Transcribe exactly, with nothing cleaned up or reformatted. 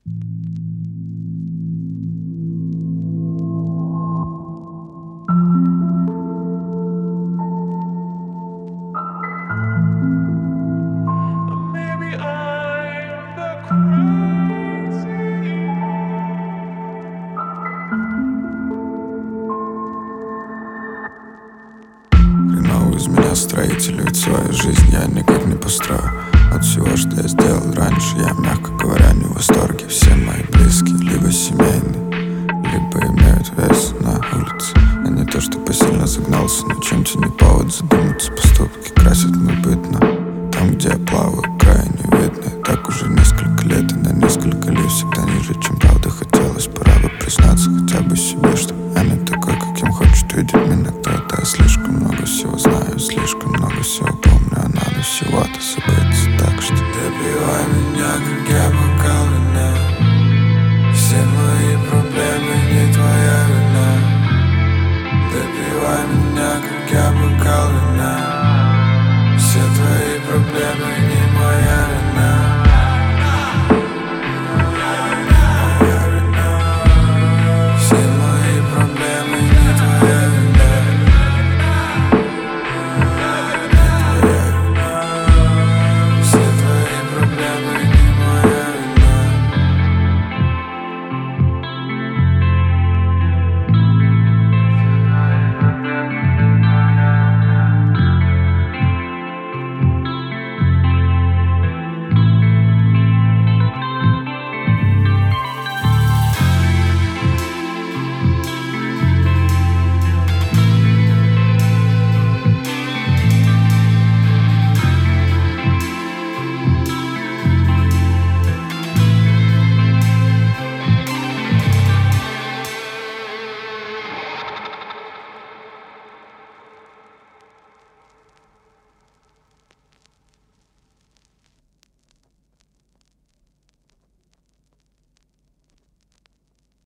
Maybe I'm the crazy. Хреновый из меня строитель, ведь свою жизнь я никак не построю. От всего, что я сделал раньше, я, мягко говоря, не в восторге. Все мои близкие либо семейные, либо имеют вес на улице. Я не то что посильно загнался, но чем-то не повод задуматься. Поступки красят мой быт, но там, где я плаваю, крайне видно. И так уже несколько лет, и на несколько лет всегда ниже, чем правда хотелось. Пора бы признаться хотя бы себе, что я не такой, каким хочет видеть меня кто-то. Я слишком много всего знаю, слишком много всего помню, а надо всего-то забыться. Так что добивай меня, как я